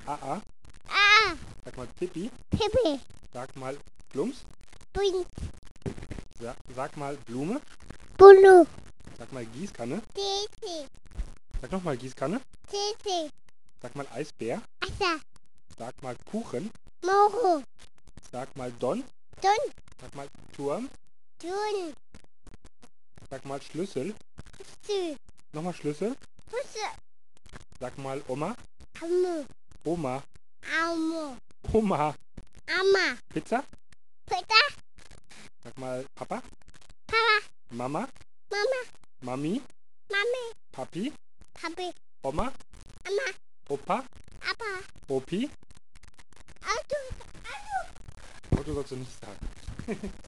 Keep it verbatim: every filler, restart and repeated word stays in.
A. A. Sag mal Pippi. Pippi. Sag mal Plumps. Bing. Sa sag mal Blume. Bulu. Sag mal Gießkanne. Titi. Sag nochmal Gießkanne. Titi. Sag mal Eisbär. Asa. Sag mal Kuchen. Moho. Sag mal Don. Don. Sag mal Turm. Dun. Sag mal Schlüssel. Sü. Nochmal Schlüssel. Husse. Sag mal Oma. Amu. Oma. Amu. Oma. Ama. Pizza. Pita. Sag mal Papa. Papa. Mama. Mama. Mami. Mami. Papi. Papi. Oma. Ama. Opa. Apa. Opi. Auto. Auto sollst du nicht sagen.